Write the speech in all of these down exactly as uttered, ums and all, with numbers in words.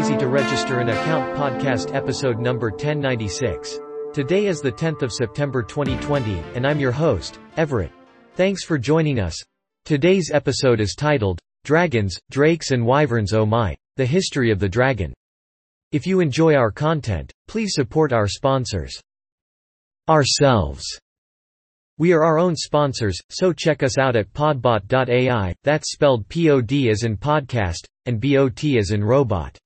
easy to register an account. Podcast episode number ten ninety-six. Today is the tenth of September twenty twenty, and I'm your host, Everett. Thanks for joining us. Today's episode is titled, Dragons, Drakes and Wyverns Oh My, the History of the Dragon. If you enjoy our content, please support our sponsors. Ourselves. We are our own sponsors, so check us out at podbot dot A I, that's spelled P O D as in podcast, and B O T as in robot.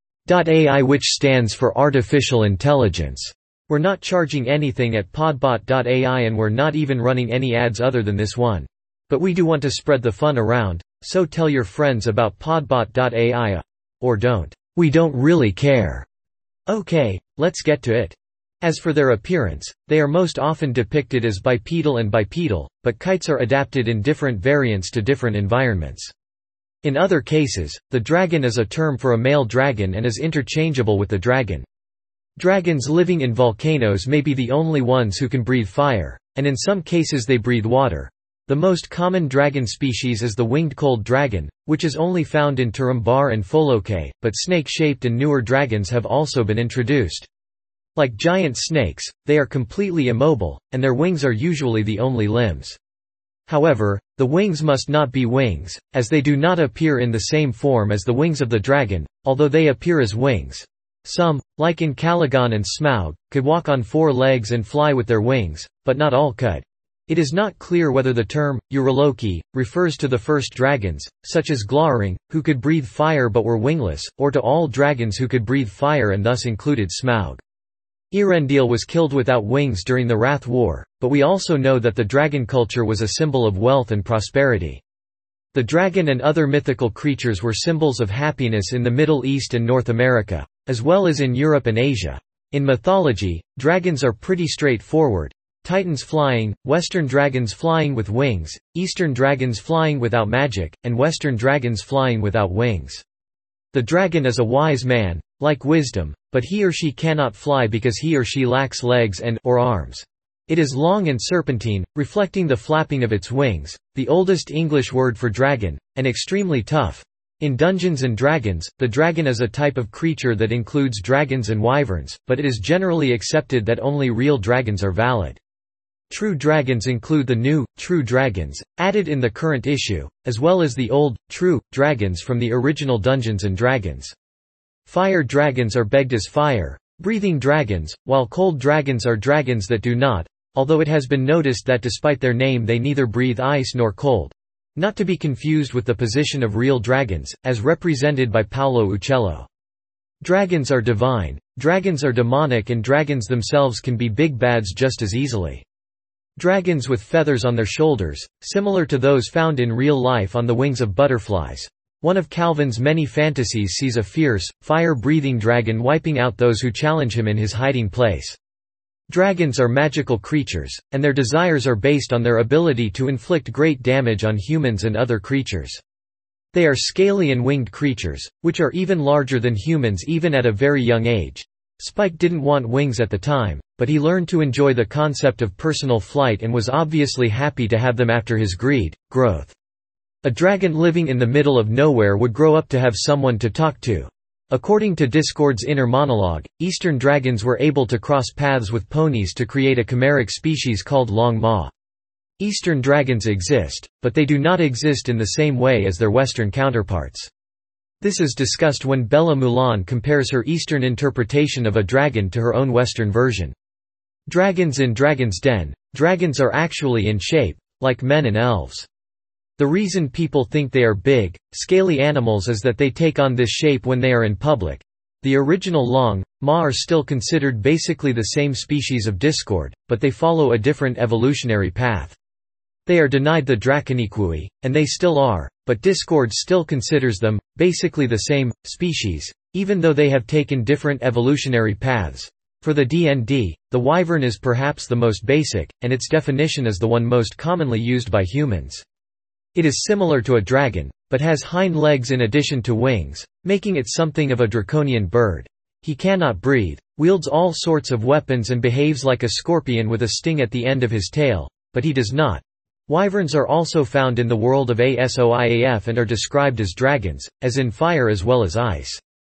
.A I, which stands for Artificial Intelligence. We're not charging anything at podbot dot A I, and we're not even running any ads other than this one. But we do want to spread the fun around, so tell your friends about podbot dot A I. Or don't. We don't really care. Okay, let's get to it. As for their appearance, they are most often depicted as bipedal and bipedal, but kites are adapted in different variants to different environments. In other cases, the dragon is a term for a male dragon and is interchangeable with the dragon. Dragons living in volcanoes may be the only ones who can breathe fire, and in some cases they breathe water. The most common dragon species is the winged cold dragon, which is only found in Tarumbar and Foloke, but snake-shaped and newer dragons have also been introduced. Like giant snakes, they are completely immobile, and their wings are usually the only limbs. However, the wings must not be wings, as they do not appear in the same form as the wings of the dragon, although they appear as wings. Some, like in Calagon and Smaug, could walk on four legs and fly with their wings, but not all could. It is not clear whether the term, Uroloki, refers to the first dragons, such as Glaurung, who could breathe fire but were wingless, or to all dragons who could breathe fire and thus included Smaug. Eärendil was killed without wings during the Wrath War, but we also know that the dragon culture was a symbol of wealth and prosperity. The dragon and other mythical creatures were symbols of happiness in the Middle East and North America, as well as in Europe and Asia. In mythology, dragons are pretty straightforward. Titans flying, Western dragons flying with wings, Eastern dragons flying without magic, and Western dragons flying without wings. The dragon is a wise man, like wisdom, but he or she cannot fly because he or she lacks legs and or arms. It is long and serpentine, reflecting the flapping of its wings, the oldest English word for dragon, and extremely tough. In Dungeons and Dragons, the dragon is a type of creature that includes dragons and wyverns, but it is generally accepted that only real dragons are valid. True dragons include the new, true dragons, added in the current issue, as well as the old, true, dragons from the original Dungeons and Dragons. Fire dragons are begged as fire, breathing dragons, while cold dragons are dragons that do not, although it has been noticed that despite their name they neither breathe ice nor cold. Not to be confused with the position of real dragons, as represented by Paolo Uccello. Dragons are divine, dragons are demonic, and dragons themselves can be big bads just as easily. Dragons with feathers on their shoulders, similar to those found in real life on the wings of butterflies. One of Calvin's many fantasies sees a fierce, fire-breathing dragon wiping out those who challenge him in his hiding place. Dragons are magical creatures, and their desires are based on their ability to inflict great damage on humans and other creatures. They are scaly and winged creatures, which are even larger than humans even at a very young age. Spike didn't want wings at the time, but he learned to enjoy the concept of personal flight and was obviously happy to have them after his greed, growth. A dragon living in the middle of nowhere would grow up to have someone to talk to. According to Discord's inner monologue, Eastern dragons were able to cross paths with ponies to create a chimeric species called Long Ma. Eastern dragons exist, but they do not exist in the same way as their Western counterparts. This is discussed when Bella Mulan compares her Eastern interpretation of a dragon to her own Western version. Dragons in Dragon's Den. Dragons are actually in shape, like men and elves. The reason people think they are big, scaly animals is that they take on this shape when they are in public. The original Long Ma are still considered basically the same species of Discord, but they follow a different evolutionary path. They are denied the Draconiqui, and they still are, but Discord still considers them, basically the same, species, even though they have taken different evolutionary paths. For the D and D, the wyvern is perhaps the most basic, and its definition is the one most commonly used by humans. It is similar to a dragon, but has hind legs in addition to wings, making it something of a draconian bird. He cannot breathe, wields all sorts of weapons and behaves like a scorpion with a sting at the end of his tail, but he does not. Wyverns are also found in the world of Asoiaf and are described as dragons, as in fire as well as ice.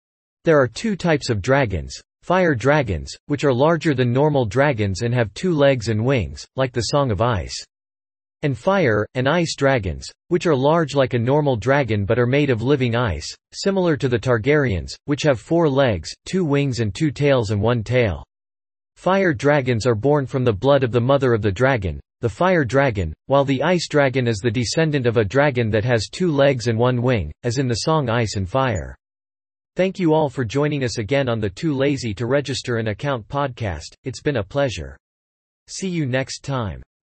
There are two types of dragons. Fire dragons, which are larger than normal dragons and have two legs and wings, like the Song of Ice. And fire, and ice dragons, which are large like a normal dragon but are made of living ice, similar to the Targaryens, which have four legs, two wings and two tails and one tail. Fire dragons are born from the blood of the mother of the dragon, the fire dragon, while the ice dragon is the descendant of a dragon that has two legs and one wing, as in the song Ice and Fire. Thank you all for joining us again on the Too Lazy to Register an Account podcast. It's been a pleasure. See you next time.